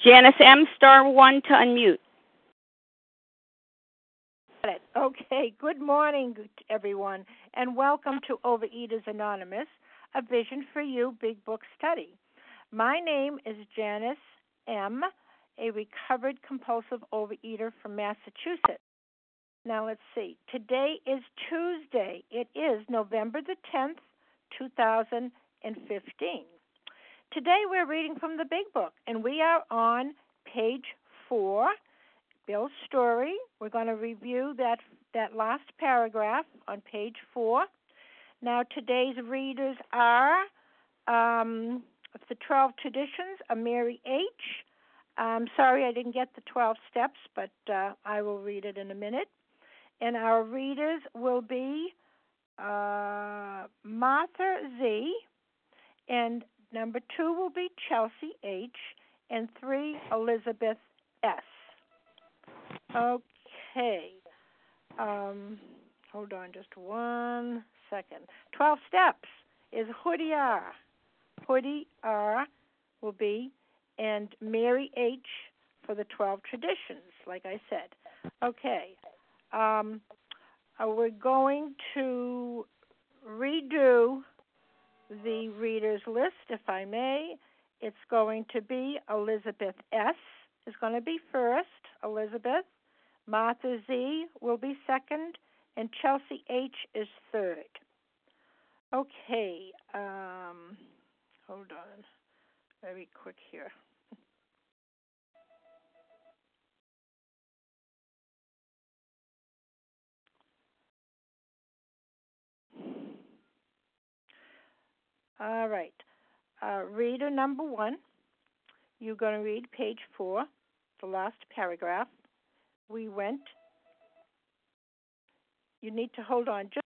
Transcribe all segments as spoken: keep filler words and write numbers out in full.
Janice M., star one to unmute. Okay, good morning, everyone, and welcome to Overeaters Anonymous, a Vision for You Big Book Study. My name is Janice M., a recovered compulsive overeater from Massachusetts. Now let's see. Today is Tuesday. It is November the tenth, two thousand fifteen. Today we're reading from the Big Book, and we are on page four, Bill's story. We're going to review that that last paragraph on page four. Now today's readers are um, the twelve Traditions, a Mary H. I'm sorry I didn't get the twelve steps, but uh, I will read it in a minute. And our readers will be uh, Martha Z., and number two will be Chelsea H., and three, Elizabeth S. Okay. Um, hold on just one second. Twelve steps is Hoodie R. Hoodie R will be, and Mary H. for the twelve Traditions, like I said. Okay. Um, uh, we're going to redo the reader's list, if I may. It's going to be Elizabeth S. is going to be first, Elizabeth. Martha Z. will be second, and Chelsea H. is third. Okay, um, hold on, very quick here. All right, uh, reader number one, you're going to read page four, the last paragraph. We went, you need to hold on just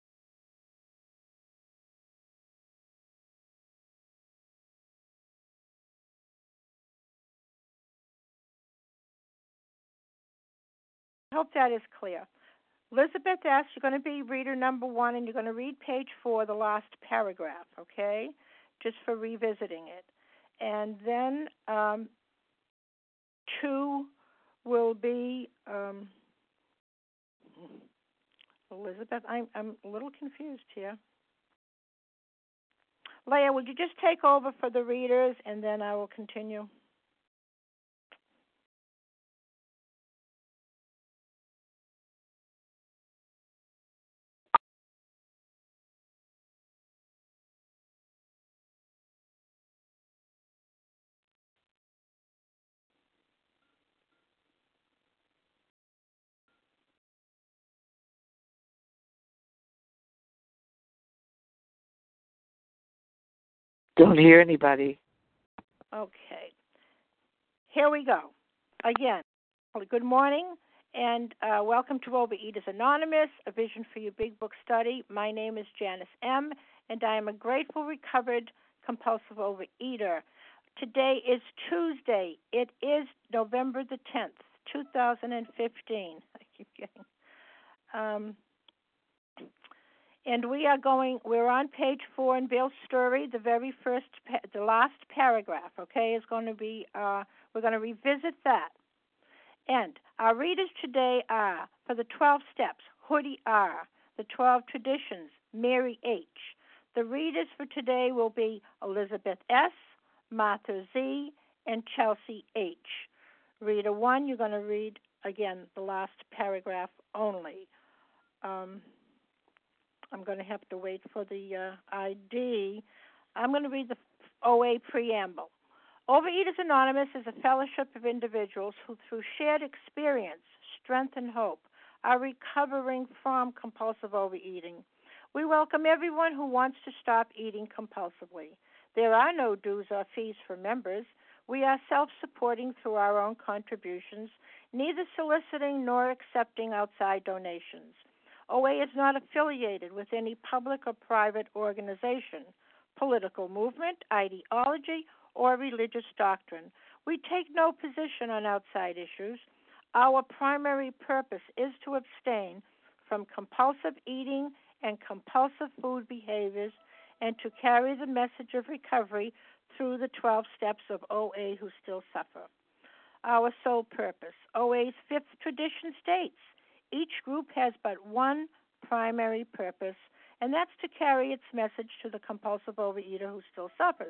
I hope that is clear. Elizabeth S., you're going to be reader number one, and you're going to read page four, the last paragraph, okay, just for revisiting it. And then um, two will be um, Elizabeth. I'm, I'm a little confused here. Leah, would you just take over for the readers, and then I will continue? Don't hear anybody. Okay. Here we go. Again, good morning, and uh, welcome to Overeaters Anonymous, a Vision for You Big Book Study. My name is Janice M., and I am a grateful, recovered, compulsive overeater. Today is Tuesday. It is November the tenth, two thousand fifteen. I keep getting... Um, And we are going, we're on page four in Bill's story, the very first, the last paragraph, okay, is going to be, uh, we're going to revisit that. And our readers today are, for the twelve steps, Hoodie R, the twelve Traditions, Mary H. The readers for today will be Elizabeth S., Martha Z., and Chelsea H. Reader one, you're going to read, again, the last paragraph only. Um... I'm going to have to wait for the uh, I D. I'm going to read the O A preamble. Overeaters Anonymous is a fellowship of individuals who, through shared experience, strength, and hope, are recovering from compulsive overeating. We welcome everyone who wants to stop eating compulsively. There are no dues or fees for members. We are self-supporting through our own contributions, neither soliciting nor accepting outside donations. O A is not affiliated with any public or private organization, political movement, ideology, or religious doctrine. We take no position on outside issues. Our primary purpose is to abstain from compulsive eating and compulsive food behaviors and to carry the message of recovery through the twelve steps of O A who still suffer. our sole purpose. O A's fifth tradition states, each group has but one primary purpose, and that's to carry its message to the compulsive overeater who still suffers.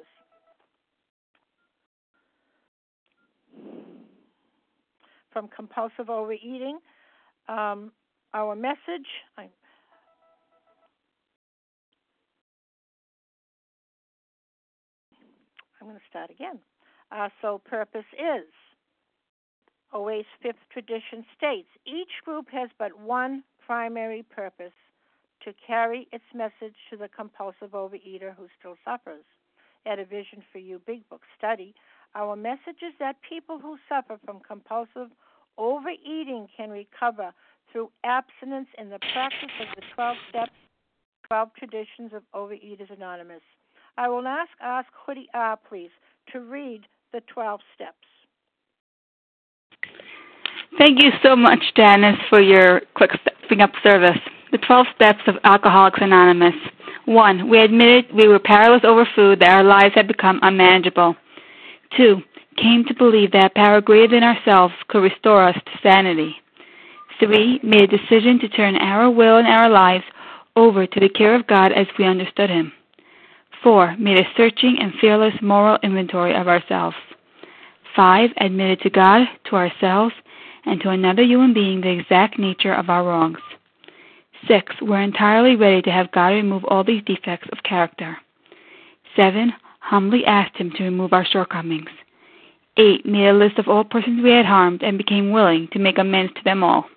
From compulsive overeating, um, our message, I, I'm going to start again. Our sole purpose is, O A's fifth tradition states, each group has but one primary purpose, to carry its message to the compulsive overeater who still suffers. At a Vision for You Big Book study, our message is that people who suffer from compulsive overeating can recover through abstinence in the practice of the twelve steps, twelve traditions of Overeaters Anonymous. I will ask, ask Hoodie R, please, to read the twelve steps. Thank you so much, Janice, for your quick stepping up service. The twelve steps of Alcoholics Anonymous. One, we admitted we were powerless over food, that our lives had become unmanageable. Two, came to believe that a power greater than ourselves could restore us to sanity. Three, made a decision to turn our will and our lives over to the care of God as we understood Him. Four, made a searching and fearless moral inventory of ourselves. Five, admitted to God, to ourselves, and to another human being the exact nature of our wrongs. Six, we're entirely ready to have God remove all these defects of character. Seven, humbly asked Him to remove our shortcomings. Eight, made a list of all persons we had harmed and became willing to make amends to them all.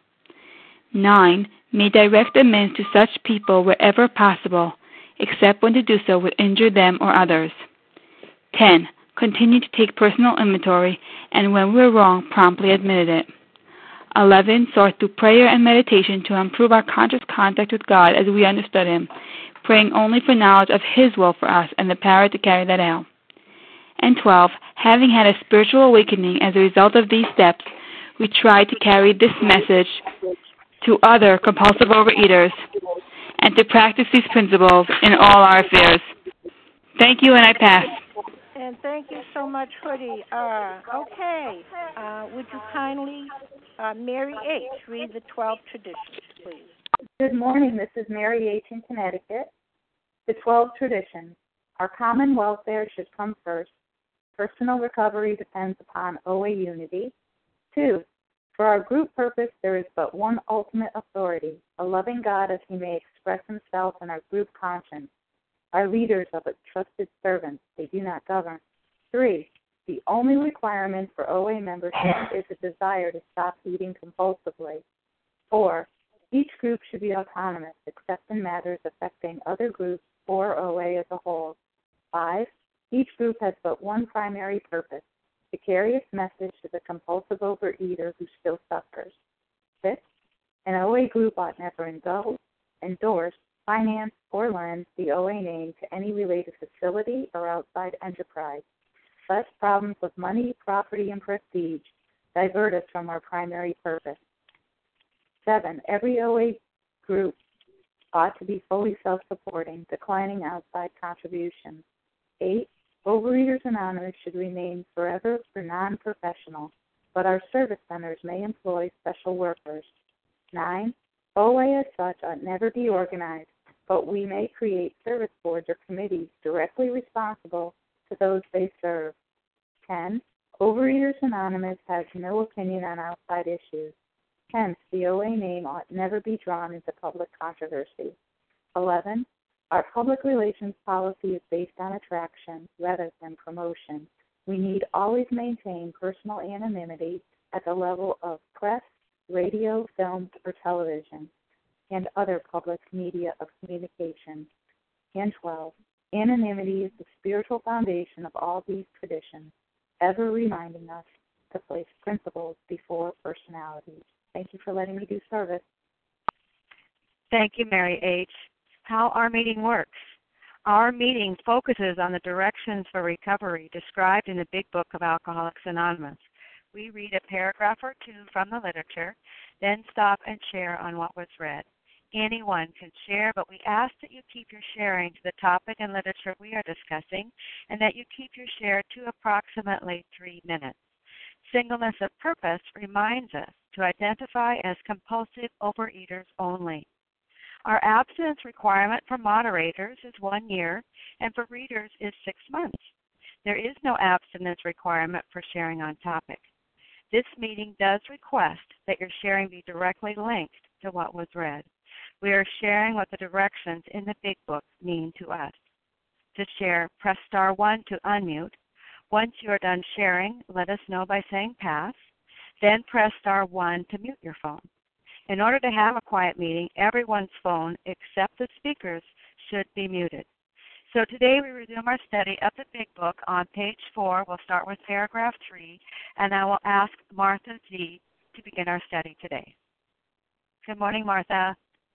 Nine, made direct amends to such people wherever possible, except when to do so would injure them or others. Ten, continued to take personal inventory, and when we were wrong, promptly admitted it. Eleven, sought through prayer and meditation to improve our conscious contact with God as we understood Him, praying only for knowledge of His will for us and the power to carry that out. And twelve, having had a spiritual awakening as a result of these steps, we tried to carry this message to other compulsive overeaters and to practice these principles in all our affairs. Thank you, and I pass. And thank you so much, Hoodie. Uh, okay, uh, would you kindly, uh, Mary H., read the twelve traditions, please? Good morning. This is Mary H. in Connecticut. The twelve traditions. Our common welfare should come first. Personal recovery depends upon O A unity. Two, for our group purpose, there is but one ultimate authority, a loving God as He may express Himself in our group conscience. Our leaders are but trusted servants. They do not govern. Three, the only requirement for O A membership is a desire to stop eating compulsively. Four, each group should be autonomous except in matters affecting other groups or O A as a whole. Five, each group has but one primary purpose, to carry its message to the compulsive overeater who still suffers. Six, an O A group ought never indulge, endorse, finance, or lend the O A name to any related facility or outside enterprise, lest problems with money, property, and prestige divert us from our primary purpose. Seven, every O A group ought to be fully self-supporting, declining outside contributions. Eight, Overeaters Anonymous should remain forever for non-professional, but our service centers may employ special workers. Nine, O A as such ought never be organized, but we may create service boards or committees directly responsible to those they serve. Ten, Overeaters Anonymous has no opinion on outside issues. Hence, the O A name ought never be drawn into public controversy. Eleven, our public relations policy is based on attraction rather than promotion. We need always maintain personal anonymity at the level of press, radio, films, or television, and other public media of communication. And twelve, anonymity is the spiritual foundation of all these traditions, ever reminding us to place principles before personalities. Thank you for letting me do service. Thank you, Mary H. How our meeting works. Our meeting focuses on the directions for recovery described in the Big Book of Alcoholics Anonymous. We read a paragraph or two from the literature, then stop and share on what was read. Anyone can share, but we ask that you keep your sharing to the topic and literature we are discussing, and that you keep your share to approximately three minutes. Singleness of purpose reminds us to identify as compulsive overeaters only. Our abstinence requirement for moderators is one year, and for readers is six months. There is no abstinence requirement for sharing on topic. This meeting does request that your sharing be directly linked to what was read. We are sharing what the directions in the Big Book mean to us. To share, press star one to unmute. Once you are done sharing, let us know by saying pass. Then press star one to mute your phone. In order to have a quiet meeting, everyone's phone except the speaker's should be muted. So today we resume our study of the Big Book on page four. We'll start with paragraph three, and I will ask Martha Z. to begin our study today. Good morning, Martha.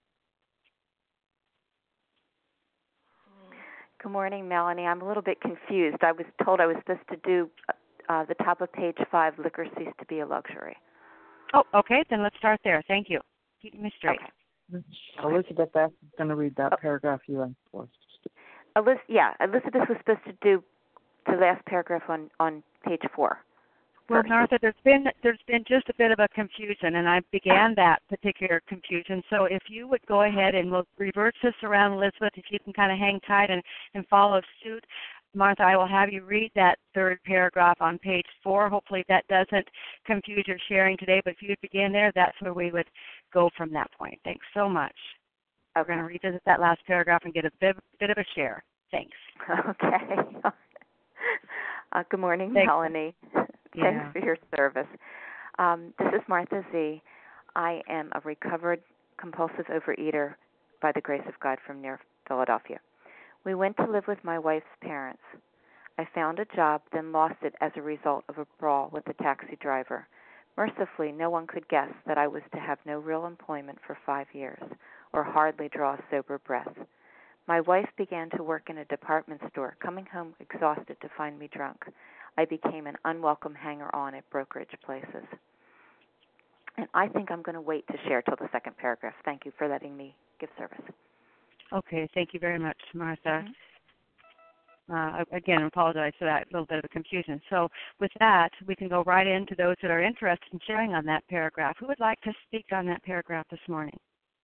Good morning, Melanie. I'm a little bit confused. I was told I was supposed to do uh, the top of page five, liquor ceased to be a luxury. Oh, okay. Then let's start there. Thank you. Keep me straight. Okay. Elizabeth F. is going to read that oh. paragraph you asked for. Eliz- yeah, Elizabeth was supposed to do the last paragraph on, on page four. Well, first. Martha, there's been there's been just a bit of a confusion, and I began that particular confusion. So if you would go ahead and we'll reverse this around, Elizabeth, if you can kind of hang tight and, and follow suit. Martha, I will have you read that third paragraph on page four. Hopefully that doesn't confuse your sharing today, but if you would begin there, that's where we would go from that point. Thanks so much. Okay. We're going to revisit that last paragraph and get a bit, bit of a share. Thanks. Okay. uh, good morning, Thanks. Melanie. Yeah. Thanks for your service. Um, this is Martha Z. I am a recovered compulsive overeater by the grace of God from near Philadelphia. We went to live with my wife's parents. I found a job, then lost it as a result of a brawl with a taxi driver. Mercifully, no one could guess that I was to have no real employment for five years, or hardly draw a sober breath. My wife began to work in a department store, coming home exhausted to find me drunk. I became an unwelcome hanger-on at brokerage places. And I think I'm going to wait to share till the second paragraph. Thank you for letting me give service. Okay, thank you very much, Martha. Mm-hmm. Uh, again, I apologize for that little bit of a confusion. So with that, we can go right into those that are interested in sharing on that paragraph. Who would like to speak on that paragraph this morning?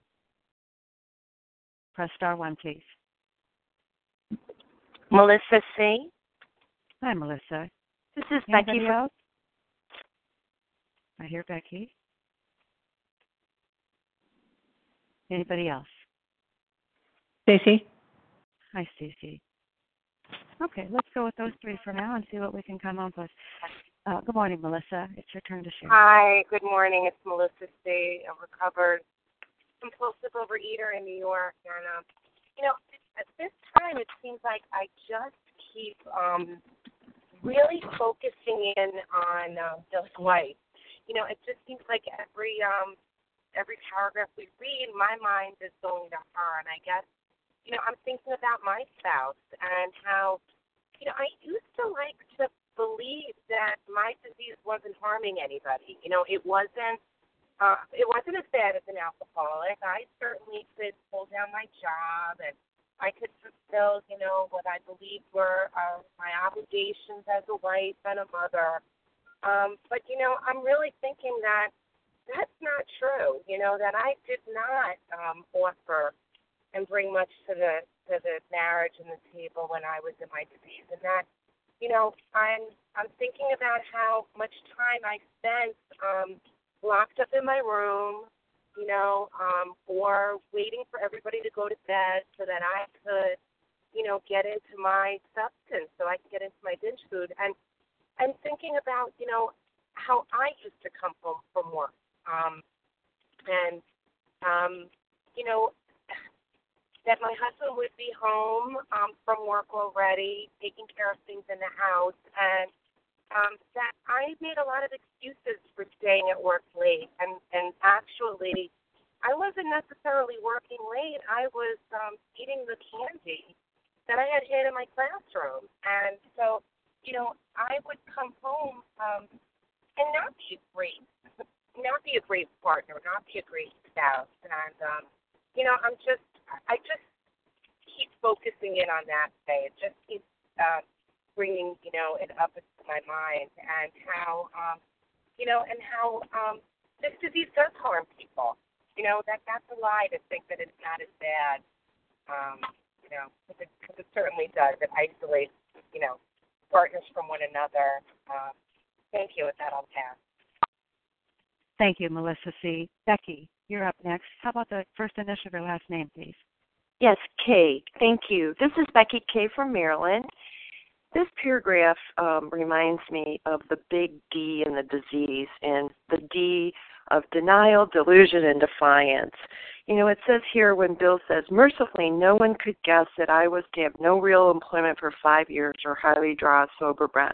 Press star one, please. Melissa C. Hi, Melissa. This is Anybody Becky. else? I hear Becky. Anybody else? Stacy. Hi, Stacy. Okay, let's go with those three for now and see what we can come up with. Uh, good morning, Melissa. It's your turn to share. Hi, good morning. It's Melissa C., a recovered compulsive overeater in New York. And, um, you know, at this time it seems like I just keep um, really focusing in on uh, Bill's wife. You know, it just seems like every um, every paragraph we read, my mind is going to her. And I guess, you know, I'm thinking about my spouse and how, you know, I used to like to believe that my disease wasn't harming anybody. You know, it wasn't, uh, it wasn't as bad as an alcoholic. I certainly could pull down my job and I could fulfill, you know, what I believed were uh, my obligations as a wife and a mother. Um, but, you know, I'm really thinking that that's not true, you know, that I did not um, offer and bring much to the to the marriage and the table when I was in my disease, and that, you know, I'm I'm thinking about how much time I spent um, locked up in my room, you know, um, or waiting for everybody to go to bed so that I could, you know, get into my substance, so I could get into my binge food, and and thinking about, you know, how I used to come home from work, um, and um, you know. that my husband would be home um, from work already, taking care of things in the house, and um, that I made a lot of excuses for staying at work late. And, and actually, I wasn't necessarily working late. I was um, eating the candy that I had hid in my classroom. And so, you know, I would come home um, and not be a great, not be a great partner, not be a great spouse. And, um, you know, I'm just, I just keep focusing in on that today. It just keeps uh, bringing, you know, it up into my mind and how, um, you know, and how um, this disease does harm people. You know, that that's a lie to think that it's not as bad. Um, you know, because it, cause it certainly does. It isolates, you know, partners from one another. Uh, thank you. With that, I'll pass. Thank you, Melissa C. Becky, you're up next. How about the first initial of your last name, please? Yes, Kay. Thank you. This is Becky Kay from Maryland. This paragraph um, reminds me of the big D in the disease, and the D of denial, delusion, and defiance. You know, it says here when Bill says, mercifully, no one could guess that I was to have no real employment for five years or hardly draw a sober breath.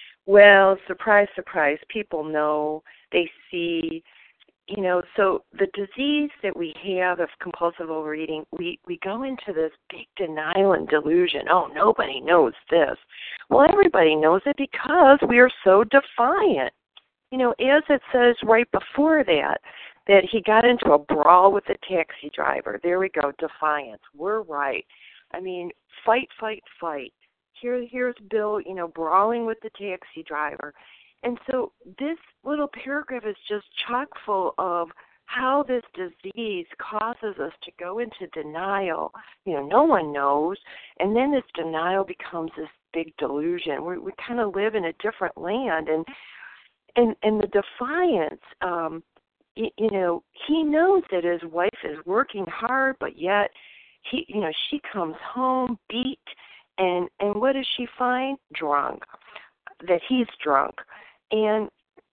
Well, surprise, surprise, people know, they see, you know, so the disease that we have of compulsive overeating, we, we go into this big denial and delusion. Oh, nobody knows this. Well, everybody knows it because we are so defiant. You know, as it says right before that, that he got into a brawl with the taxi driver. There we go, defiance. We're right. I mean, fight, fight, fight. Here, here's Bill, you know, brawling with the taxi driver. And so this little paragraph is just chock full of how this disease causes us to go into denial. You know, no one knows. And then this denial becomes this big delusion. We, we kind of live in a different land. And and, and the defiance, um, you, you know, he knows that his wife is working hard, but yet, he, you know, she comes home beat. And, and what does she find? Drunk. That he's drunk. And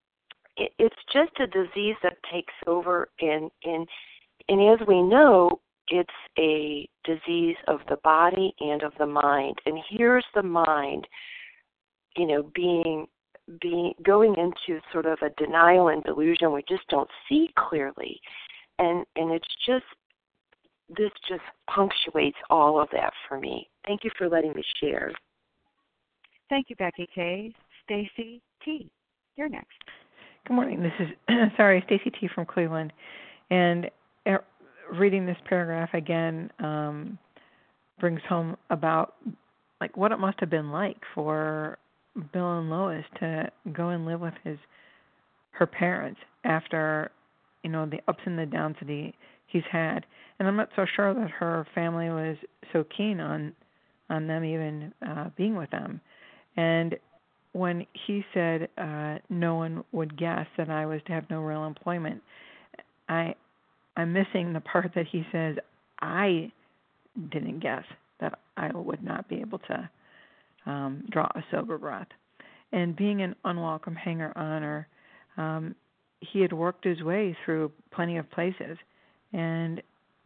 it, it's just a disease that takes over, and, and and as we know, it's a disease of the body and of the mind. And here's the mind, you know, being being going into sort of a denial and delusion. We just don't see clearly, and and it's just this just punctuates all of that for me. Thank you for letting me share. Thank you, Becky K. Stacy T. You're next. Good morning. This is, sorry, Stacy T. from Cleveland. And uh, reading this paragraph again um, brings home about like what it must have been like for Bill and Lois to go and live with his her parents after, you know, the ups and the downs that he, he's had. And I'm not so sure that her family was so keen on on them even uh, being with them. And when he said uh, no one would guess that I was to have no real employment, I, I'm missing the part that he says I didn't guess that I would not be able to um, draw a sober breath. And being an unwelcome hanger-oner, um, he had worked his way through plenty of places. And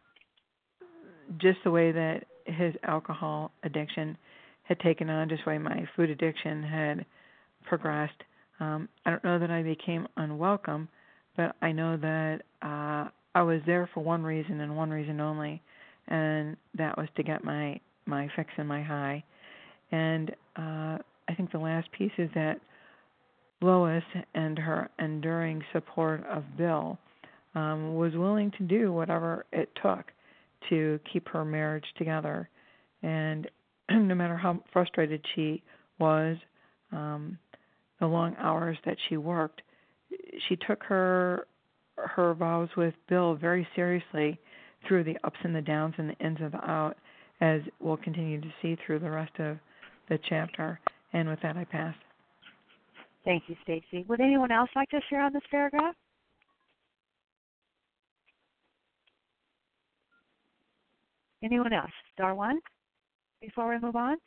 just the way that his alcohol addiction had taken on, just the way my food addiction had progressed, um, I don't know that I became unwelcome, but I know that uh, I was there for one reason and one reason only, and that was to get my, my fix and my high. And uh, I think the last piece is that Lois and her enduring support of Bill um, was willing to do whatever it took to keep her marriage together. And no matter how frustrated she was, um, the long hours that she worked, she took her her vows with Bill very seriously through the ups and the downs and the ins and the out, as we'll continue to see through the rest of the chapter. And with that, I pass. Thank you, Stacy. Would anyone else like to share on this paragraph? Anyone else? Star one, before we move on?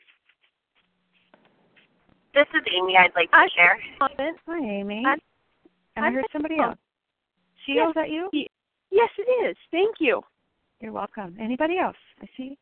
This is Amy. I'd like to I share. Hi, Amy. I, and I, I heard somebody else. Sheila, yes, is that you? Yes, it is. Thank you. You're welcome. Anybody else? I see.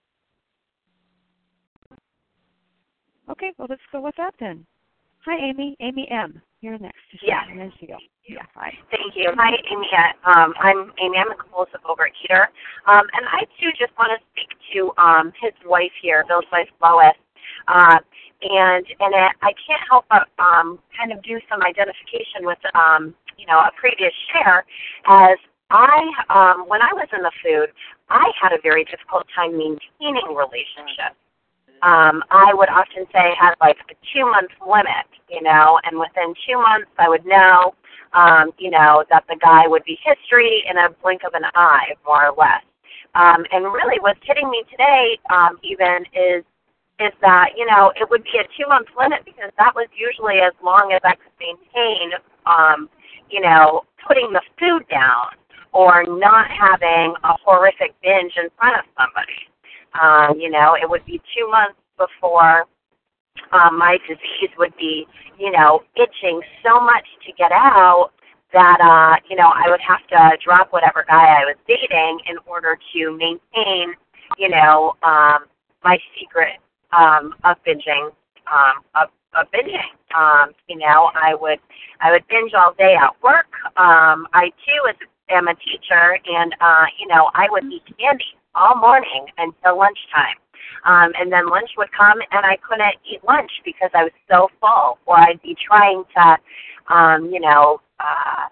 Okay, well, let's go with that then. Hi, Amy. Amy M. You're next. Yes. And then Sheila. Yeah, hi. Thank you. Hi, Amy. Um, I'm Amy. I'm a compulsive overeater. Um, and I, too, just want to speak to um, his wife here, Bill's wife, Lois. Uh, and and I can't help but um, kind of do some identification with, um, you know, a previous share, as I, um, when I was in the food, I had a very difficult time maintaining relationships. Um, I would often say I had like a two-month limit, you know, and within two months I would know um, you know, that the guy would be history in a blink of an eye, more or less. Um, and really what's hitting me today um, even is is that, you know, it would be a two-month limit because that was usually as long as I could maintain, um, you know, putting the food down or not having a horrific binge in front of somebody. Um, you know, it would be two months before um, my disease would be, you know, itching so much to get out that, uh, you know, I would have to drop whatever guy I was dating in order to maintain, you know, um, my secret um, of binging, um, of, of binging. Um, you know, I would, I would binge all day at work. Um, I too is, am a teacher, and uh, you know, I would eat candy all morning until lunchtime. Um, and then lunch would come, and I couldn't eat lunch because I was so full, or I'd be trying to, um, you know, uh,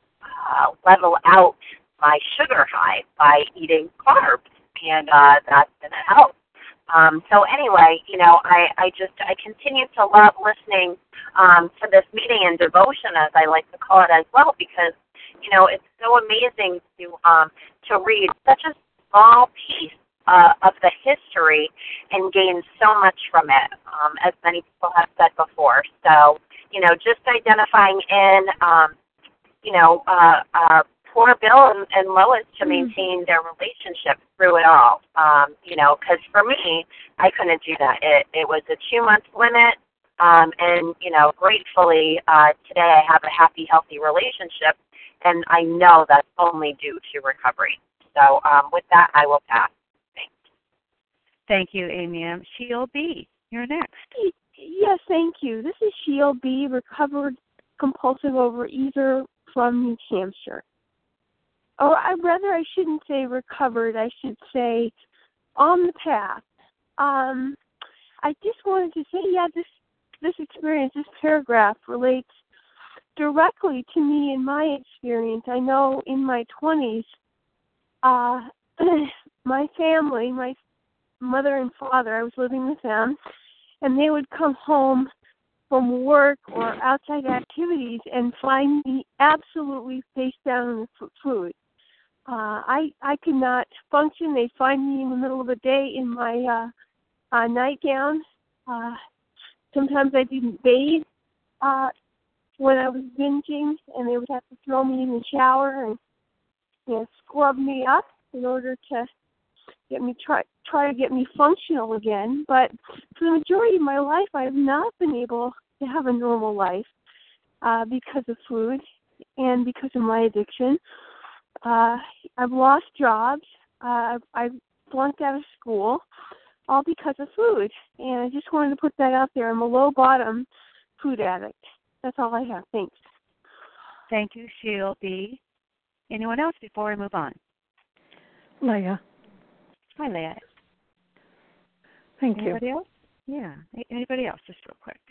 uh, level out my sugar high by eating carbs, and uh, that didn't help. Um, so anyway, you know, I, I just, I continue to love listening um, to this meeting and devotion, as I like to call it as well, because, you know, it's so amazing to um, to read such a small piece uh, of the history and gain so much from it, um, as many people have said before. So, you know, just identifying in, um, you know, uh, uh, poor Bill and, and Lois to maintain their relationship through it all. Um, you know, because for me, I couldn't do that. It, it was a two-month limit, um, and, you know, gratefully uh, today I have a happy, healthy relationship, and I know that's only due to recovery. So um, with that, I will pass. Thanks. Thank you, Amy M. Sheila B., you're next. Yes, thank you. This is Sheila B., recovered compulsive overeater from New Hampshire. Or I rather I shouldn't say recovered, I should say on the path. Um, I just wanted to say, yeah, this this experience, this paragraph relates directly to me in my experience. I know in my twenties, uh, my family, my mother and father, I was living with them, and they would come home from work or outside activities and find me absolutely face down in the food. Uh, I I could not function. They'd find me in the middle of the day in my uh, uh, nightgown. Uh, sometimes I didn't bathe uh, when I was binging, and they would have to throw me in the shower and, you know, scrub me up in order to get me try try to get me functional again. But for the majority of my life, I have not been able to have a normal life uh, because of food and because of my addiction. Uh, I've lost jobs. Uh, I've, I've flunked out of school, all because of food. And I just wanted to put that out there. I'm a low-bottom food addict. That's all I have. Thanks. Thank you, Sheila B. Anyone else before we move on? Leah. Hi, Leah. Thank Anybody you. Anybody else? Yeah. Anybody else, just real quick?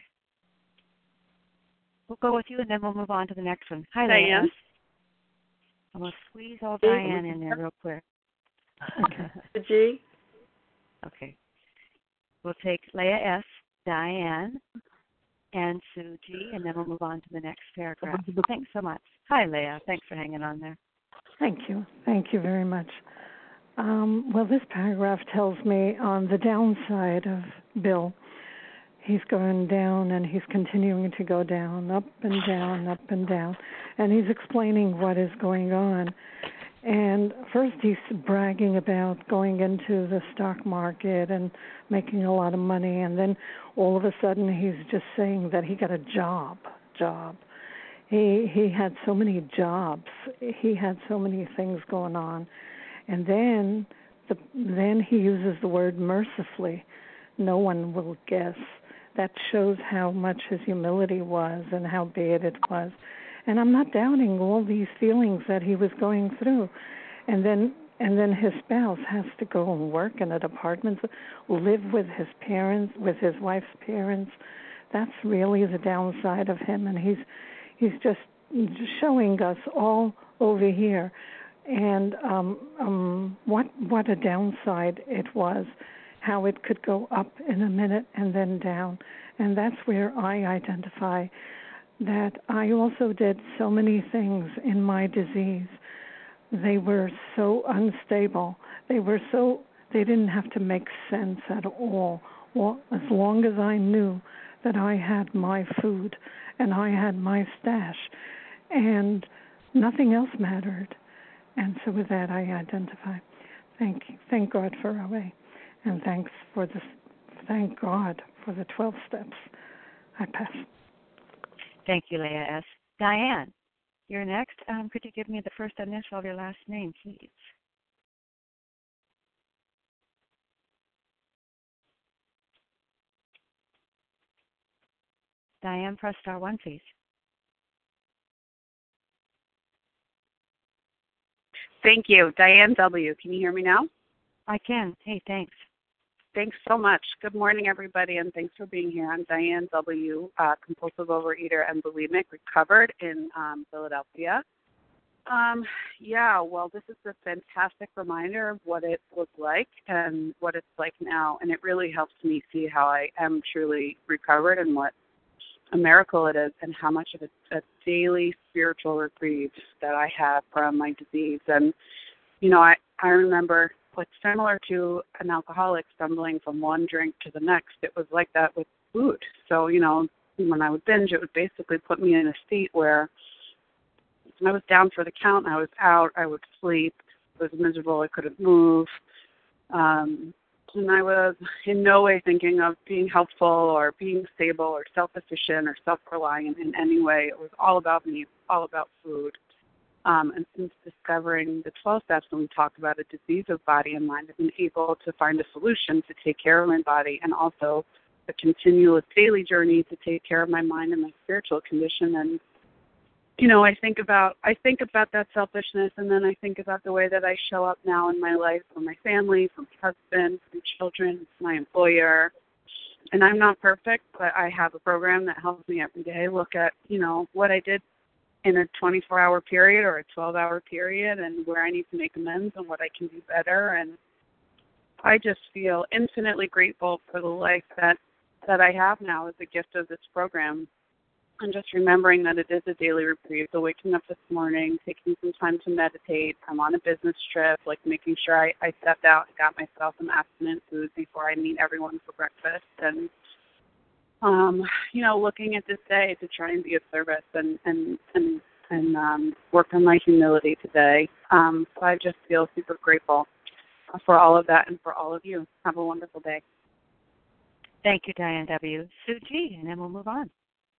We'll go with you, and then we'll move on to the next one. Hi, Leah. Diane. I'm going to squeeze all Diane in there real quick. The G. Okay. We'll take Leah S., Diane, and Sue G., and then we'll move on to the next paragraph. Thanks so much. Hi, Leah. Thanks for hanging on there. Thank you. Thank you very much. Um, well, this paragraph tells me on the downside of Bill, he's going down and he's continuing to go down, up and down, up and down. And he's explaining what is going on. And first he's bragging about going into the stock market and making a lot of money. And then all of a sudden he's just saying that he got a job, job. He he had so many jobs. He had so many things going on. And then the, then he uses the word mercifully. No one will guess. That shows how much his humility was and how bad it was. And I'm not doubting all these feelings that he was going through. And then and then his spouse has to go and work in a department, live with his parents, with his wife's parents. That's really the downside of him. And he's he's just showing us all over here. And um, um, what what a downside it was, how it could go up in a minute and then down. And that's where I identify. that I also did so many things in my disease. They were so unstable. They were so, they didn't have to make sense at all. Well, as long as I knew that I had my food and I had my stash, and nothing else mattered. And so with that, I identify. Thank you. Thank God for O A, and thanks for the, thank God for the twelve steps. I pass. Thank you, Leah S. Diane, you're next. Um, could you give me the first initial of your last name, please? Diane, press star one, please. Thank you. Diane W. Can you hear me now? I can. Hey, thanks. Thanks so much. Good morning, everybody, and thanks for being here. I'm Diane W., uh, compulsive overeater and bulimic, recovered in um, Philadelphia. Um, yeah, well, this is a fantastic reminder of what it was like and what it's like now, and it really helps me see how I am truly recovered and what a miracle it is, and how much of a, a daily spiritual reprieve that I have from my disease. And, you know, I, I remember what's similar to an alcoholic stumbling from one drink to the next. It was like that with food. So, you know, when I would binge, it would basically put me in a state where I was down for the count, I was out, I would sleep, I was miserable, I couldn't move. Um, and I was in no way thinking of being helpful or being stable or self-sufficient or self-reliant in any way. It was all about me, all about food. Um, and since discovering the twelve steps, when we talked about a disease of body and mind, I've been able to find a solution to take care of my body, and also a continuous daily journey to take care of my mind and my spiritual condition. And you know, I think about I think about that selfishness, and then I think about the way that I show up now in my life for my family, for my husband, for my children, my employer. And I'm not perfect, but I have a program that helps me every day look at, you know, what I did in a twenty-four hour period or a twelve hour period, and where I need to make amends and what I can do better. And I just feel infinitely grateful for the life that, that I have now as a gift of this program. And just remembering that it is a daily reprieve. So waking up this morning, taking some time to meditate. I'm on a business trip, like making sure I, I stepped out and got myself some abstinent food before I meet everyone for breakfast. And, um, you know, looking at this day to try and be of service and, and, and, and um, work on my humility today. Um, so I just feel super grateful for all of that and for all of you. Have a wonderful day. Thank you, Diane W. Sue G., and then we'll move on.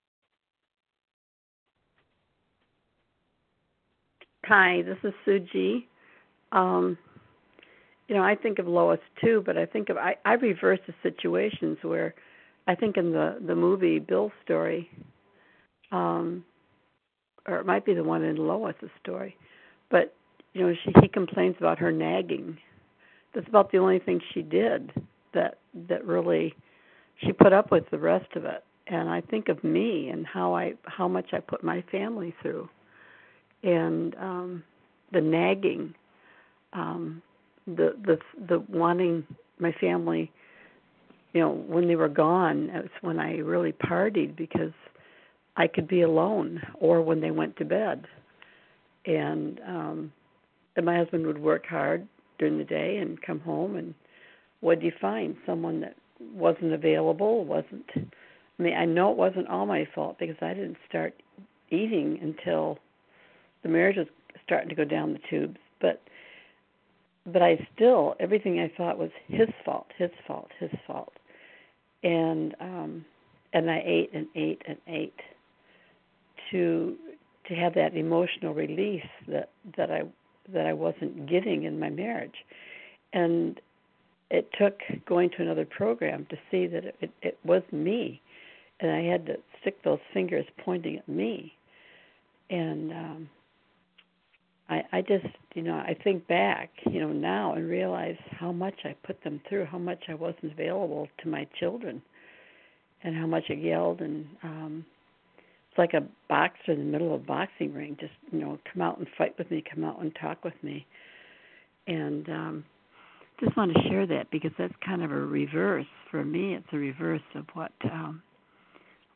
Hi, this is Sue G. Um, you know, I think of Lois too, but I think of I, I reverse the situations where I think in the, the movie Bill's story, um, or it might be the one in Lois's story, but you know, she he complains about her nagging. That's about the only thing she did that that really she put up with the rest of it. And I think of me and how I how much I put my family through. And um, the nagging, um, the the the wanting my family, you know, when they were gone, it's when I really partied because I could be alone, or when they went to bed. And, um, and my husband would work hard during the day and come home, and what do you find? Someone that wasn't available, wasn't. I mean, I know it wasn't all my fault because I didn't start eating until the marriage was starting to go down the tubes, but but I still, everything I thought was his fault, his fault, his fault. And um, and I ate and ate and ate to to have that emotional release that, that I that I wasn't getting in my marriage. And it took going to another program to see that it, it, it was me, and I had to stick those fingers pointing at me. And um I, I just, you know, I think back, you know, now and realize how much I put them through, how much I wasn't available to my children, and how much I yelled. And um, it's like a boxer in the middle of a boxing ring, just, you know, come out and fight with me, come out and talk with me. And um, just want to share that because that's kind of a reverse. For me, it's a reverse of what um,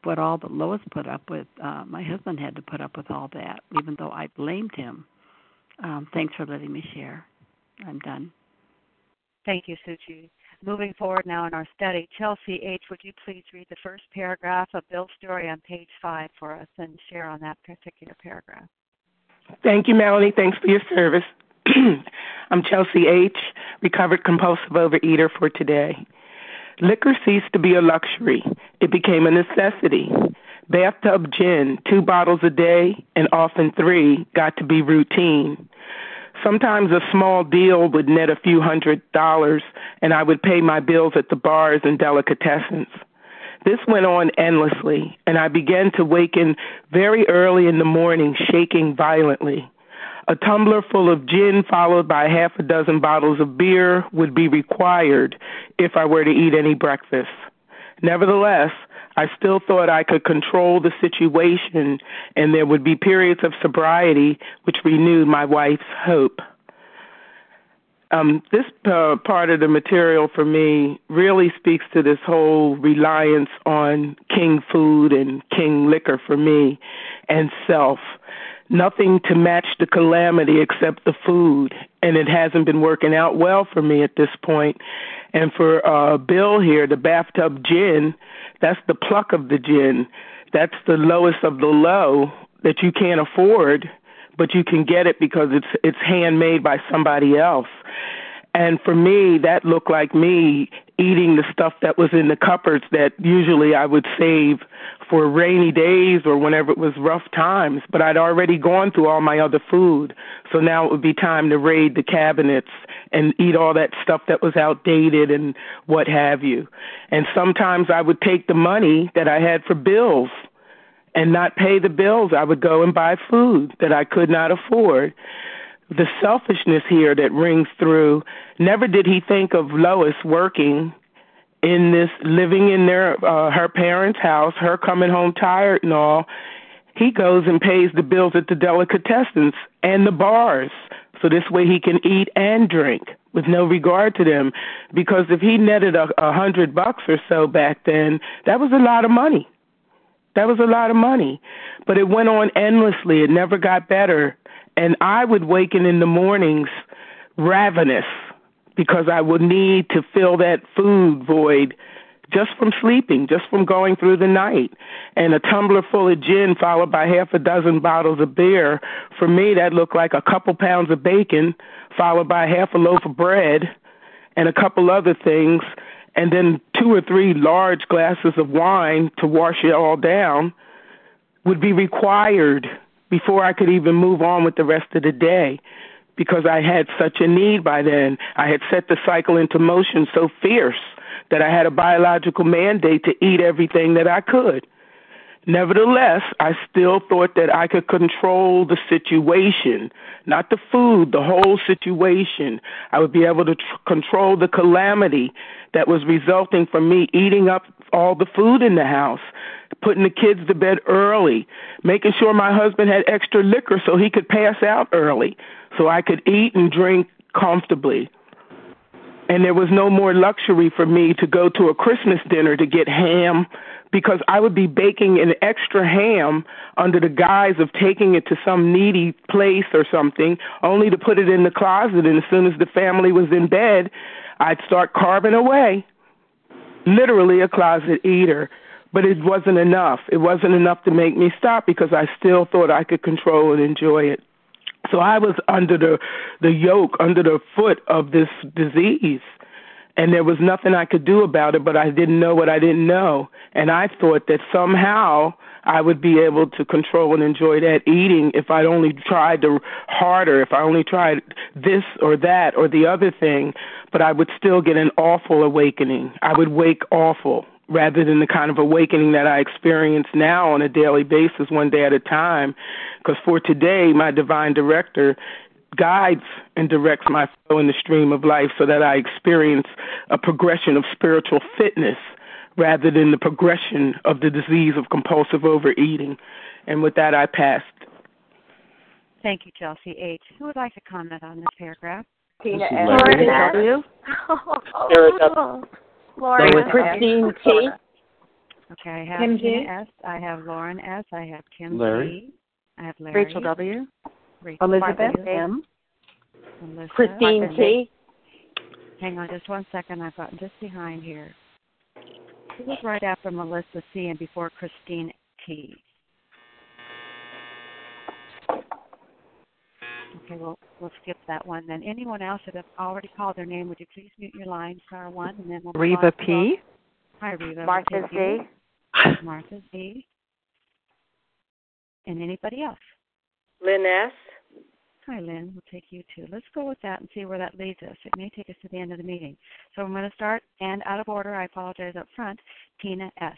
what all that Lois put up with. Uh, my husband had to put up with all that, even though I blamed him. Um, thanks for letting me share. I'm done. Thank you, Suji. Moving forward now in our study, Chelsea H., would you please read the first paragraph of Bill's story on page five for us and share on that particular paragraph? Thank you, Melanie. Thanks for your service. I'm Chelsea H., recovered compulsive overeater for today. Liquor ceased to be a luxury. It became a necessity. Bathtub gin, two bottles a day, and often three, got to be routine. Sometimes a small deal would net a few hundred dollars, and I would pay my bills at the bars and delicatessens. This went on endlessly, and I began to waken very early in the morning, shaking violently. A tumbler full of gin followed by half a dozen bottles of beer would be required if I were to eat any breakfast. Nevertheless, I still thought I could control the situation, and there would be periods of sobriety which renewed my wife's hope. Um, this uh, part of the material for me really speaks to this whole reliance on king food and king liquor for me and self. Nothing to match the calamity except the food, and it hasn't been working out well for me at this point. And for uh, Bill here, the bathtub gin, that's the pluck of the gin. That's the lowest of the low that you can't afford, but you can get it because it's it's handmade by somebody else. And for me, that looked like me eating the stuff that was in the cupboards that usually I would save for rainy days or whenever it was rough times. But I'd already gone through all my other food. So now it would be time to raid the cabinets and eat all that stuff that was outdated and what have you. And sometimes I would take the money that I had for bills and not pay the bills. I would go and buy food that I could not afford. The selfishness here that rings through, never did he think of Lois working in this, living in their uh, her parents' house, her coming home tired and all. He goes and pays the bills at the delicatessens and the bars, so this way he can eat and drink with no regard to them. Because if he netted a, a hundred bucks or so back then, that was a lot of money. That was a lot of money. But it went on endlessly. It never got better. And I would waken in the mornings ravenous because I would need to fill that food void just from sleeping, just from going through the night. And a tumbler full of gin followed by half a dozen bottles of beer, for me that looked like a couple pounds of bacon followed by half a loaf of bread and a couple other things, and then two or three large glasses of wine to wash it all down would be required before I could even move on with the rest of the day, because I had such a need by then. I had set the cycle into motion so fierce that I had a biological mandate to eat everything that I could. Nevertheless, I still thought that I could control the situation, not the food, the whole situation. I would be able to tr- control the calamity that was resulting from me eating up all the food in the house, putting the kids to bed early, making sure my husband had extra liquor so he could pass out early, so I could eat and drink comfortably. And there was no more luxury for me to go to a Christmas dinner to get ham, because I would be baking an extra ham under the guise of taking it to some needy place or something, only to put it in the closet, and as soon as the family was in bed, I'd start carving away. Literally a closet eater. But it wasn't enough. It wasn't enough to make me stop, because I still thought I could control and enjoy it. So I was under the, the yoke, under the foot of this disease. And there was nothing I could do about it, but I didn't know what I didn't know. And I thought that somehow I would be able to control and enjoy that eating if I only tried to harder, if I only tried this or that or the other thing, but I would still get an awful awakening. I would wake awful, rather than the kind of awakening that I experience now on a daily basis, one day at a time. Because for today, my divine director guides and directs my flow in the stream of life so that I experience a progression of spiritual fitness rather than the progression of the disease of compulsive overeating. And with that, I passed. Thank you, Chelsea H. Who would like to comment on this paragraph? Tina S. Lauren W. Sarah W. Lauren Christine T. Okay, I have Kim Tina G. S. I have Lauren S. I have Kim Larry. G. I have Larry. Rachel W. Rachel Elizabeth W. M. Melissa. Christine Martha T. Hang on just one second. I've gotten just behind here. This is right after Melissa C. and before Christine T. Okay, we'll, we'll skip that one then. Anyone else that have already called their name, would you please mute your line, star one, and then we'll move Reva on. P. Hi, Reva. Martha Z. Martha Z. And anybody else? Lynn S. Hi, Lynn. We'll take you too. Let's go with that and see where that leads us. It may take us to the end of the meeting. So I'm going to start, and out of order, I apologize up front, Tina S.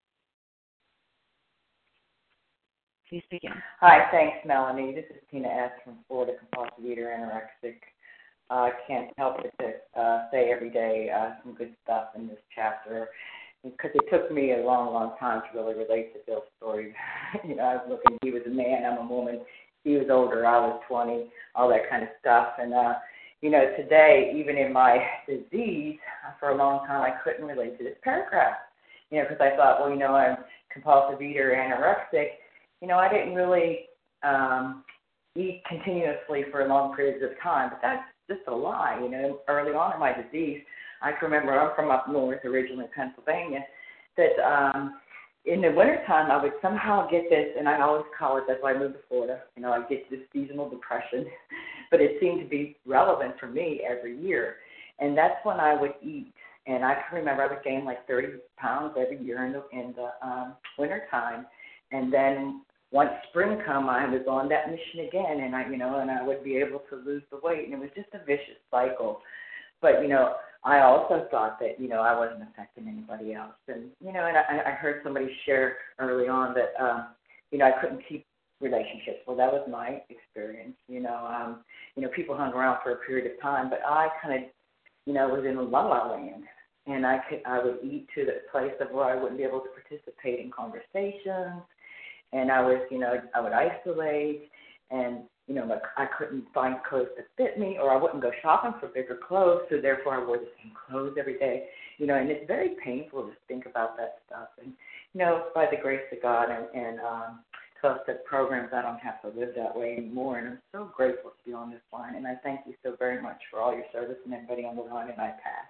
Please begin. Hi, thanks, Melanie. This is Tina S. from Florida, compulsive eater, anorexic. I uh, can't help but to uh, say every day uh, some good stuff in this chapter, because it took me a long, long time to really relate to Bill's story. you know, I was looking, he was a man, I'm a woman. He was older, I was twenty, all that kind of stuff. And, uh, you know, today, even in my disease, for a long time, I couldn't relate to this paragraph, you know, because I thought, well, you know, I'm compulsive eater, anorexic. You know, I didn't really um, eat continuously for long periods of time, but that's just a lie. You know, early on in my disease, I can remember, I'm from up north, originally Pennsylvania, that um, in the wintertime I would somehow get this, and I always call it, that's why I moved to Florida, you know, I get this seasonal depression, but it seemed to be relevant for me every year. And that's when I would eat. And I can remember I would gain like thirty pounds every year in the, in the um, wintertime. And then once spring come, I was on that mission again, and I, you know, and I would be able to lose the weight, and it was just a vicious cycle. But, you know, I also thought that, you know, I wasn't affecting anybody else. And, you know, and I, I heard somebody share early on that, um, you know, I couldn't keep relationships. Well, that was my experience. You know, um, you know, people hung around for a period of time, but I kind of, you know, was in a la-la land. And I could, I would eat to the place of where I wouldn't be able to participate in conversations. And I was, you know, I would isolate, and, you know, like I couldn't find clothes that fit me, or I wouldn't go shopping for bigger clothes, so therefore I wore the same clothes every day. You know, and it's very painful to think about that stuff. And, you know, by the grace of God and, and um, twelve-step programs, I don't have to live that way anymore. And I'm so grateful to be on this line. And I thank you so very much for all your service and everybody on the line, and I pass.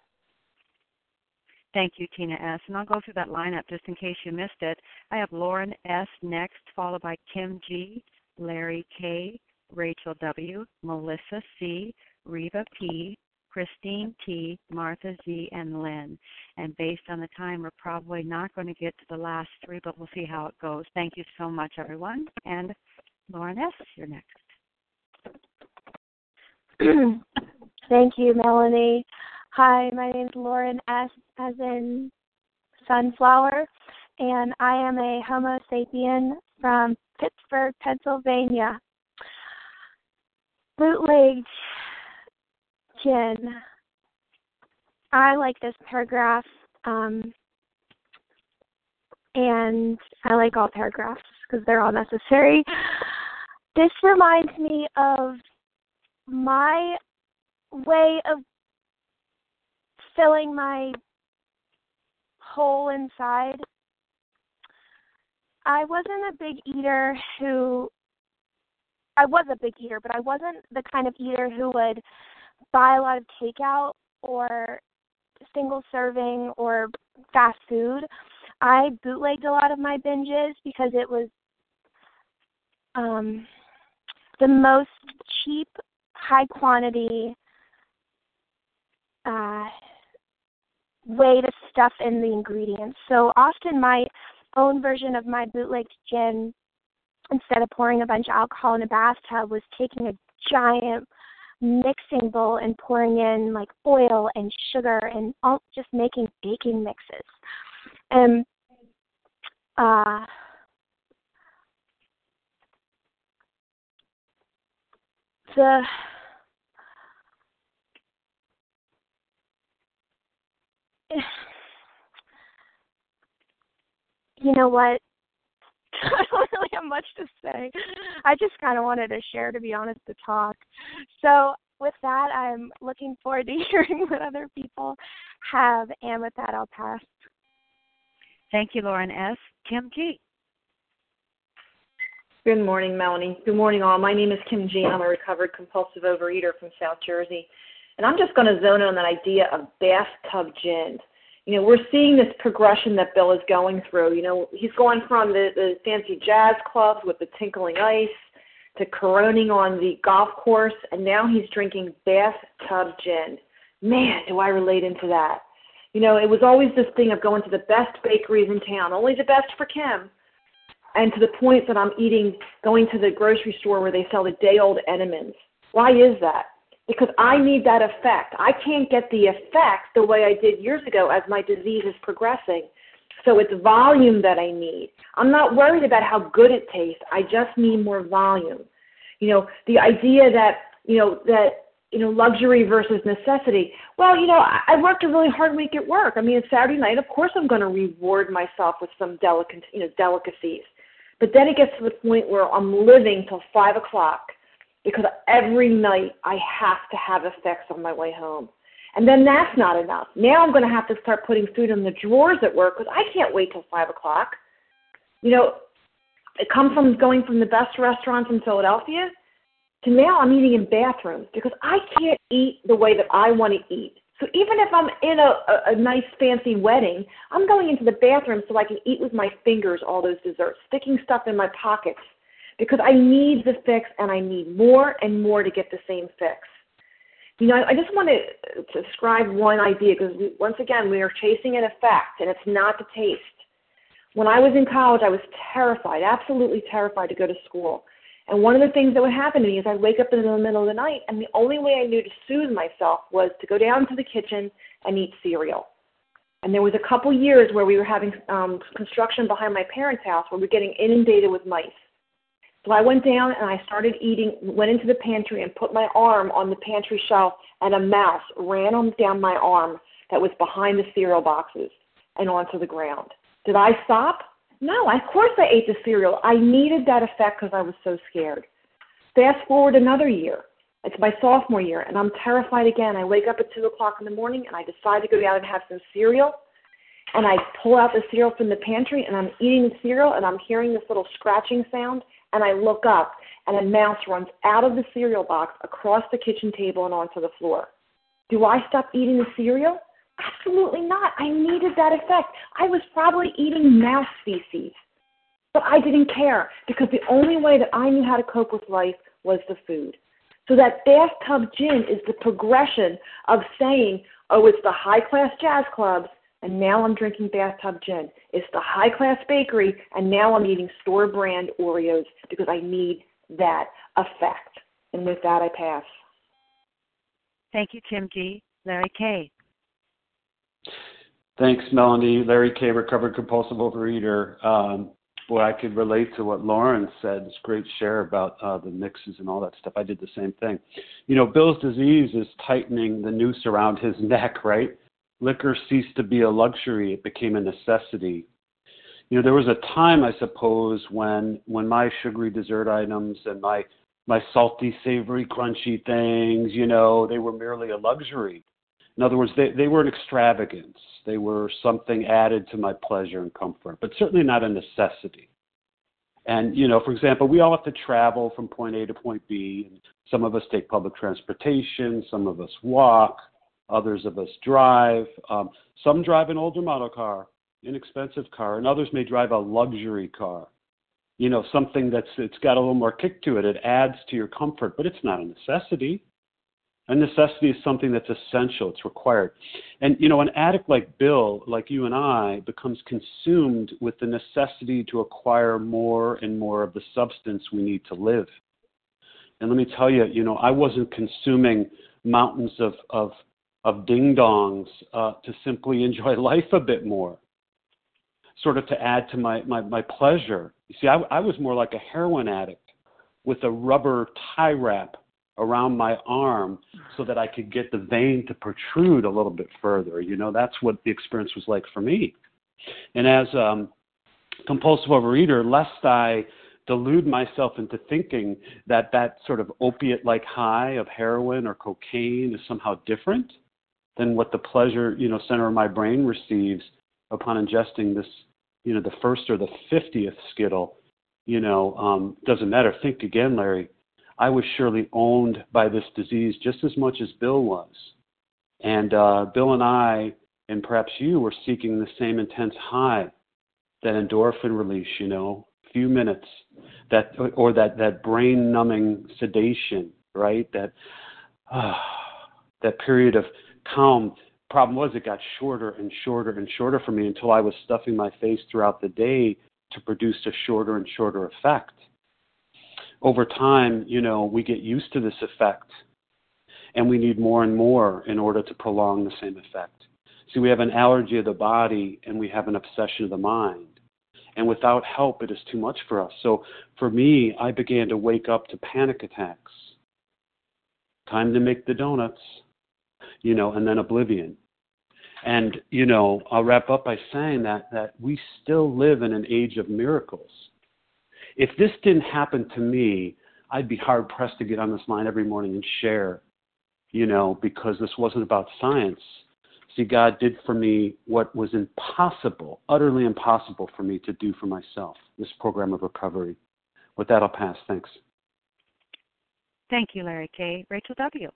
Thank you, Tina S. And I'll go through that lineup just in case you missed it. I have Lauren S. next, followed by Kim G., Larry K., Rachel W., Melissa C., Reva P., Christine T., Martha Z., and Lynn. And based on the time, we're probably not going to get to the last three, but we'll see how it goes. Thank you so much, everyone. And Lauren S., you're next. Thank you, Melanie. Hi, my name is Lauren S., as in sunflower, and I am a Homo sapien from Pittsburgh, Pennsylvania. Bootlegged gin. I like this paragraph, um, and I like all paragraphs because they're all necessary. This reminds me of my way of filling my hole inside. I wasn't a big eater who, I was a big eater, but I wasn't the kind of eater who would buy a lot of takeout or single serving or fast food. I bootlegged a lot of my binges because it was um, the most cheap, high quantity uh, way to stuff in the ingredients. So often my own version of my bootlegged gin, instead of pouring a bunch of alcohol in a bathtub, was taking a giant mixing bowl and pouring in like oil and sugar and all, just making baking mixes. And uh, the you know what? I don't really have much to say. I just kind of wanted to share, to be honest, to talk. So with that, I'm looking forward to hearing what other people have, and with that, I'll pass. Thank you, Lauren S. Kim G. Good morning, Melanie. Good morning, all. My name is Kim G. I'm a recovered compulsive overeater from South Jersey. And I'm just going to zone in on that idea of bathtub gin. You know, we're seeing this progression that Bill is going through. You know, he's going from the, the fancy jazz clubs with the tinkling ice to coroning on the golf course, and now he's drinking bathtub gin. Man, do I relate into that. You know, it was always this thing of going to the best bakeries in town, only the best for Kim, and to the point that I'm eating, going to the grocery store where they sell the day-old Entenmann's. Why is that? Because I need that effect. I can't get the effect the way I did years ago as my disease is progressing. So it's volume that I need. I'm not worried about how good it tastes. I just need more volume. You know, the idea that, you know, that, you know, luxury versus necessity. Well, you know, I, I worked a really hard week at work. I mean, it's Saturday night. Of course I'm going to reward myself with some delicate, you know, delicacies. But then it gets to the point where I'm living till five o'clock because every night I have to have effects on my way home. And then that's not enough. Now I'm going to have to start putting food in the drawers at work because I can't wait till five o'clock. You know, it comes from going from the best restaurants in Philadelphia to now I'm eating in bathrooms because I can't eat the way that I want to eat. So even if I'm in a, a, a nice fancy wedding, I'm going into the bathroom so I can eat with my fingers all those desserts, sticking stuff in my pockets because I need the fix and I need more and more to get the same fix. You know, I just want to describe one idea because, we, once again, we are chasing an effect, and it's not the taste. When I was in college, I was terrified, absolutely terrified to go to school. And one of the things that would happen to me is I'd wake up in the middle of the night, and the only way I knew to soothe myself was to go down to the kitchen and eat cereal. And there was a couple years where we were having um, construction behind my parents' house where we were getting inundated with mice. So I went down and I started eating, went into the pantry and put my arm on the pantry shelf, and a mouse ran on down my arm that was behind the cereal boxes and onto the ground. Did I stop? No, of course I ate the cereal. I needed that effect because I was so scared. Fast forward another year. It's my sophomore year, and I'm terrified again. I wake up at two o'clock in the morning, and I decide to go down and have some cereal. And I pull out the cereal from the pantry, and I'm eating the cereal, and I'm hearing this little scratching sound. And I look up, and a mouse runs out of the cereal box across the kitchen table and onto the floor. Do I stop eating the cereal? Absolutely not. I needed that effect. I was probably eating mouse feces, but I didn't care because the only way that I knew how to cope with life was the food. So that bathtub gin is the progression of saying, oh, it's the high-class jazz clubs, and now I'm drinking bathtub gin. It's the high-class bakery, and now I'm eating store-brand Oreos because I need that effect. And with that, I pass. Thank you, Kim G. Larry K. Thanks, Melanie. Larry K., recovered compulsive overeater. Um, boy, I could relate to what Lauren said. It's a great share about uh, the mixes and all that stuff. I did the same thing. You know, Bill's disease is tightening the noose around his neck, right? Liquor ceased to be a luxury. It became a necessity. You know, there was a time, I suppose, when when my sugary dessert items and my, my salty, savory, crunchy things, you know, they were merely a luxury. In other words, they, they were an extravagance. They were something added to my pleasure and comfort, but certainly not a necessity. And, you know, for example, we all have to travel from point A to point B. And some of us take public transportation. Some of us walk. Others of us drive. Um, some drive an older model car, inexpensive car, and others may drive a luxury car. You know, something that's it's got a little more kick to it. It adds to your comfort, but it's not a necessity. A necessity is something that's essential. It's required. And, you know, an addict like Bill, like you and I, becomes consumed with the necessity to acquire more and more of the substance we need to live. And let me tell you, you know, I wasn't consuming mountains of, of of ding-dongs uh, to simply enjoy life a bit more, sort of to add to my, my, my pleasure. You see, I, I was more like a heroin addict with a rubber tie wrap around my arm so that I could get the vein to protrude a little bit further. You know, that's what the experience was like for me. And as um, compulsive overeater, lest I delude myself into thinking that that sort of opiate-like high of heroin or cocaine is somehow different than what the pleasure, you know, center of my brain receives upon ingesting this you know, the first or the fiftieth Skittle, you know, um, doesn't matter. Think again, Larry. I was surely owned by this disease just as much as Bill was. And uh, Bill and I, and perhaps you, were seeking the same intense high, that endorphin release, you know, few minutes, that or that, that brain-numbing sedation, right? That uh, that period of calm. Problem was, it got shorter and shorter and shorter for me until I was stuffing my face throughout the day to produce a shorter and shorter effect. Over time, you know, we get used to this effect, and we need more and more in order to prolong the same effect. See, we have an allergy of the body, and we have an obsession of the mind. And without help, it is too much for us. So for me, I began to wake up to panic attacks. Time to make the donuts, you know, and then oblivion. And, you know, I'll wrap up by saying that that we still live in an age of miracles. If this didn't happen to me, I'd be hard-pressed to get on this line every morning and share, you know, because this wasn't about science. See, God did for me what was impossible, utterly impossible for me to do for myself, this program of recovery. With that, I'll pass. Thanks. Thank you, Larry K. Rachel W.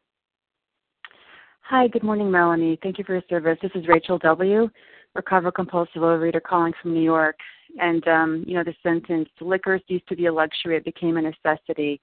Hi, good morning, Melanie. Thank you for your service. This is Rachel W., recovered compulsive overeater calling from New York. And, um, you know, the sentence, liquor used to be a luxury, it became a necessity.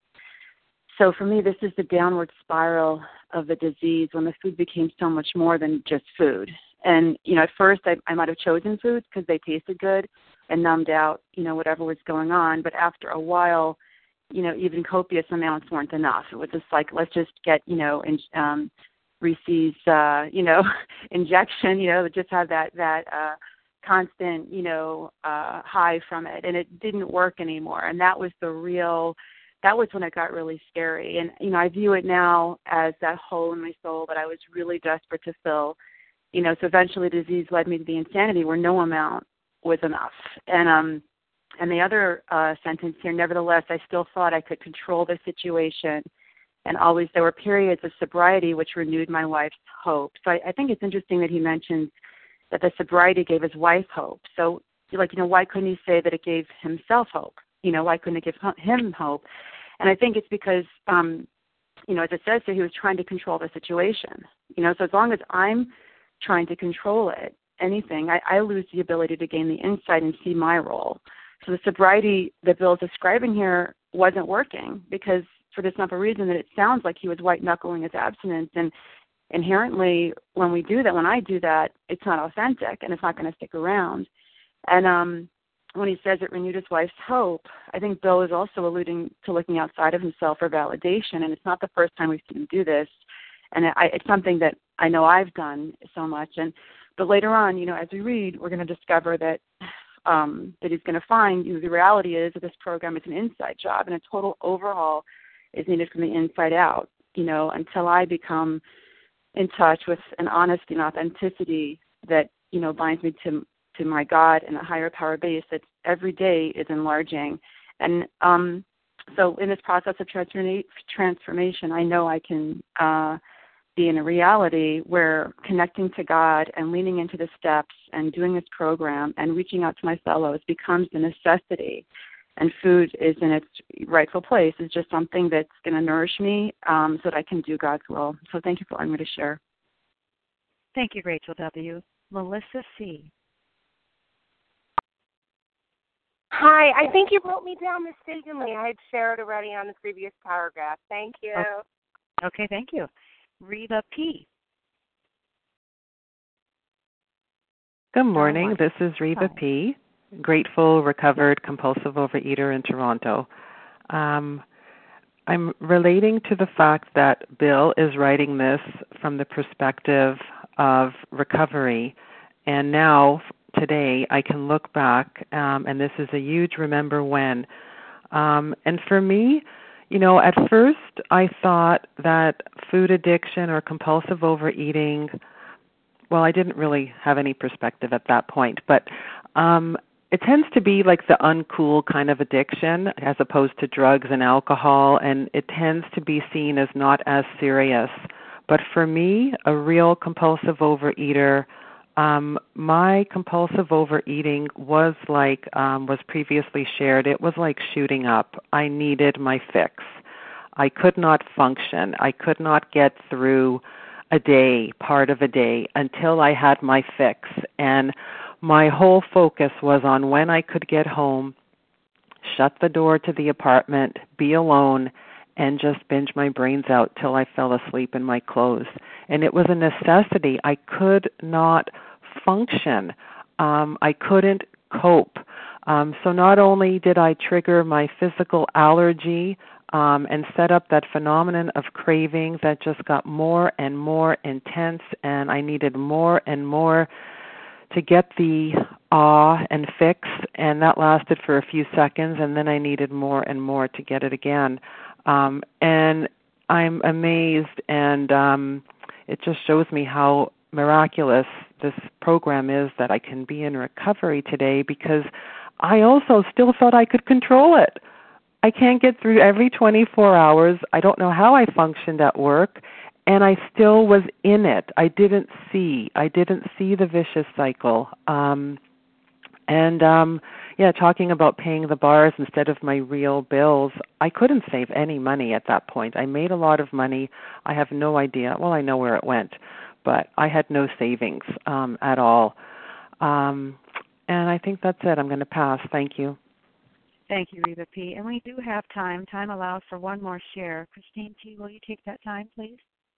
So for me, this is the downward spiral of the disease when the food became so much more than just food. And, you know, at first I, I might have chosen foods because they tasted good and numbed out, you know, whatever was going on. But after a while, you know, even copious amounts weren't enough. It was just like, let's just get, you know, in, um, Reese's, uh, you know, injection, you know, just have that, that uh, constant, you know, uh, high from it. And it didn't work anymore. And that was the real, that was when it got really scary. And, you know, I view it now as that hole in my soul that I was really desperate to fill. You know, so eventually the disease led me to the insanity where no amount was enough. And, um, and the other uh, sentence here, nevertheless, I still thought I could control the situation. And always there were periods of sobriety which renewed my wife's hope. So I, I think it's interesting that he mentions that the sobriety gave his wife hope. So, like, you know, why couldn't he say that it gave himself hope? You know, why couldn't it give him hope? And I think it's because, um, you know, as it says here, he was trying to control the situation. You know, so as long as I'm trying to control it, anything, I, I lose the ability to gain the insight and see my role. So the sobriety that Bill's describing here wasn't working because for the simple reason that it sounds like he was white-knuckling his abstinence. And inherently, when we do that, when I do that, it's not authentic and it's not going to stick around. And um, when he says it renewed his wife's hope, I think Bill is also alluding to looking outside of himself for validation. And it's not the first time we've seen him do this. And I, it's something that I know I've done so much. And but later on, you know, as we read, we're going to discover that um, that he's going to find, you know, the reality is that this program is an inside job and a total overhaul is needed from the inside out, you know, until I become in touch with an honesty and authenticity that, you know, binds me to to my God and a higher power base that every day is enlarging. And um, so in this process of transforma- transformation, I know I can uh, be in a reality where connecting to God and leaning into the steps and doing this program and reaching out to my fellows becomes a necessity. And food is in its rightful place. It's just something that's going to nourish me um, so that I can do God's will. So thank you for allowing me to share. Thank you, Rachel W. Melissa C. Hi, I think you wrote me down mistakenly. I had shared already on the previous paragraph. Thank you. Okay, okay thank you. Reva P. Good morning. This is Reva Hi. P., grateful, recovered, compulsive overeater in Toronto. Um, I'm relating to the fact that Bill is writing this from the perspective of recovery, and now, today, I can look back, um, and this is a huge remember when. Um, and for me, you know, at first I thought that food addiction or compulsive overeating, well, I didn't really have any perspective at that point, but um, it tends to be like the uncool kind of addiction as opposed to drugs and alcohol, and it tends to be seen as not as serious. But for me, a real compulsive overeater, Um, my compulsive overeating was like, um, was previously shared, it was like shooting up. I needed my fix. I could not function. I could not get through a day, part of a day, until I had my fix. And my whole focus was on when I could get home, shut the door to the apartment, be alone, and just binge my brains out till I fell asleep in my clothes. And it was a necessity. I could not function. Um, I couldn't cope. Um, so not only did I trigger my physical allergy um, and set up that phenomenon of craving that just got more and more intense, and I needed more and more to get the awe and fix, and that lasted for a few seconds, and then I needed more and more to get it again. Um, and I'm amazed, and um, it just shows me how miraculous this program is that I can be in recovery today, because I also still thought I could control it. I can't get through every twenty-four hours. I don't know how I functioned at work, and I still was in it. I didn't see. I didn't see the vicious cycle. Um, and, um, yeah, talking about paying the bars instead of my real bills, I couldn't save any money at that point. I made a lot of money. I have no idea. Well, I know where it went, but I had no savings um, at all. Um, and I think that's it. I'm going to pass. Thank you. Thank you, Reva P. And we do have time. Time allows for one more share. Christine T., will you take that time, please?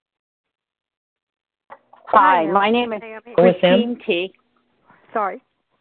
Hi, my name is Christine T. Sorry.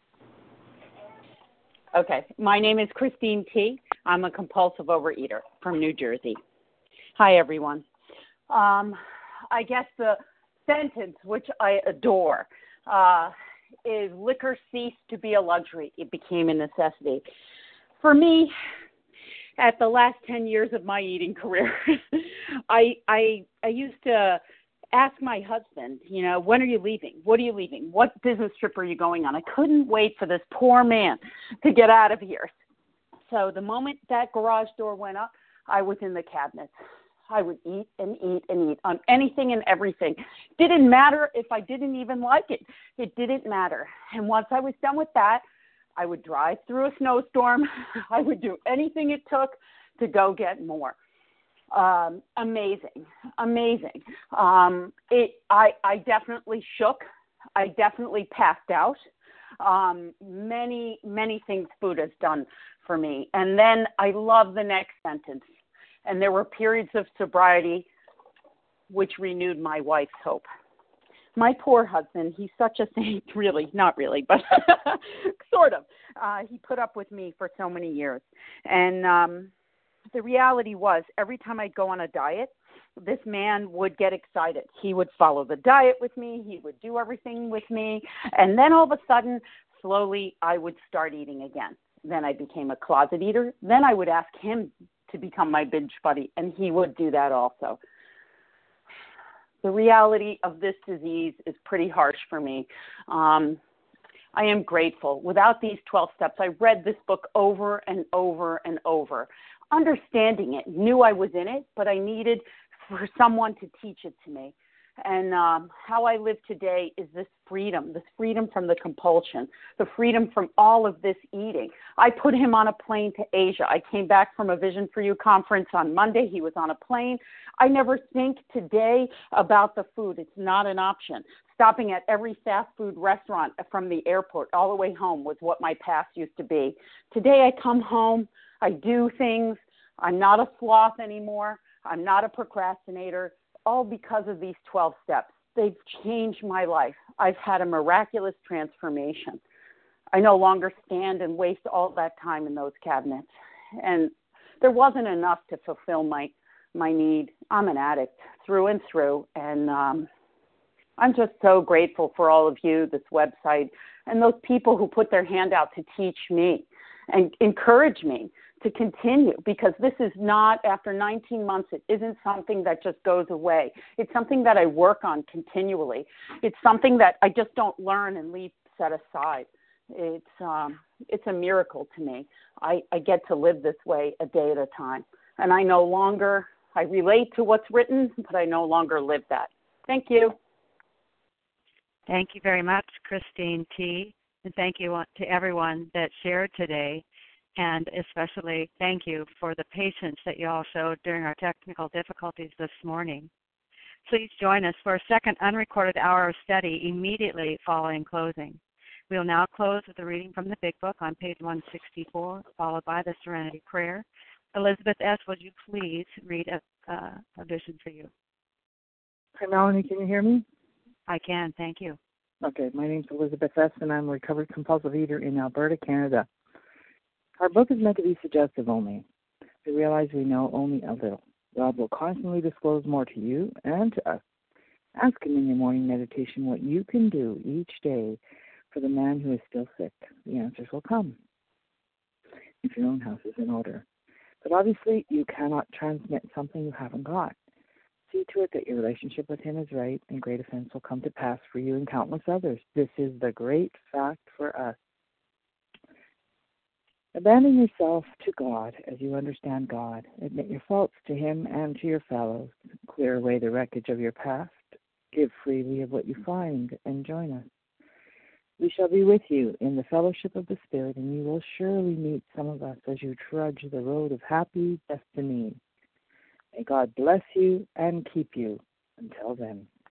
Okay, my name is Christine T. I'm a compulsive overeater from New Jersey. Hi, everyone. Um, I guess the sentence, which I adore, uh, is liquor ceased to be a luxury. It became a necessity. For me, at the last ten years of my eating career, I, I, I used to ask my husband, you know, when are you leaving? What are you leaving? What business trip are you going on? I couldn't wait for this poor man to get out of here. So the moment that garage door went up, I was in the cabinets. I would eat and eat and eat on anything and everything. Didn't matter if I didn't even like it. It didn't matter. And once I was done with that, I would drive through a snowstorm. I would do anything it took to go get more. Um, amazing, amazing. Um, it, I, I definitely shook. I definitely passed out. Um, many, many things food has done for me. And then I love the next sentence. And there were periods of sobriety which renewed my wife's hope. My poor husband, he's such a saint, really, not really, but sort of. Uh, he put up with me for so many years. And um, the reality was, every time I'd go on a diet, this man would get excited. He would follow the diet with me. He would do everything with me. And then all of a sudden, slowly, I would start eating again. Then I became a closet eater. Then I would ask him to become my binge buddy, and he would do that also. The reality of this disease is pretty harsh for me. Um, I am grateful. Without these twelve steps, I read this book over and over and over, understanding it, knew I was in it, but I needed for someone to teach it to me. And um, how I live today is this freedom, this freedom from the compulsion, the freedom from all of this eating. I put him on a plane to Asia. I came back from a Vision for You conference on Monday. He was on a plane. I never think today about the food. It's not an option. Stopping at every fast food restaurant from the airport all the way home was what my past used to be. Today I come home, I do things. I'm not a sloth anymore. I'm not a procrastinator. All because of these twelve steps. They've changed my life. I've had a miraculous transformation. I no longer stand and waste all that time in those cabinets. And there wasn't enough to fulfill my, my need. I'm an addict through and through. And um, I'm just so grateful for all of you, this website, and those people who put their hand out to teach me and encourage me to continue, because this is not, after nineteen months, it isn't something that just goes away. It's something that I work on continually. It's something that I just don't learn and leave set aside. It's um, it's a miracle to me. I, I get to live this way a day at a time. And I no longer, I relate to what's written, but I no longer live that. Thank you. Thank you very much, Christine T. And thank you to everyone that shared today. And especially thank you for the patience that you all showed during our technical difficulties this morning. Please join us for a second unrecorded hour of study immediately following closing. We will now close with a reading from the Big Book on page one sixty-four, followed by the Serenity Prayer. Elizabeth S., would you please read a, uh, a vision for you? Hi, Melanie, can you hear me? I can, thank you. Okay, my name's Elizabeth S., and I'm a recovered compulsive eater in Alberta, Canada. Our book is meant to be suggestive only. We realize we know only a little. God will constantly disclose more to you and to us. Ask Him in your morning meditation what you can do each day for the man who is still sick. The answers will come if your own house is in order. But obviously, you cannot transmit something you haven't got. See to it that your relationship with Him is right, and great events will come to pass for you and countless others. This is the great fact for us. Abandon yourself to God as you understand God. Admit your faults to Him and to your fellows. Clear away the wreckage of your past. Give freely of what you find, and join us. We shall be with you in the fellowship of the Spirit, and you will surely meet some of us as you trudge the road of happy destiny. May God bless you and keep you. Until then.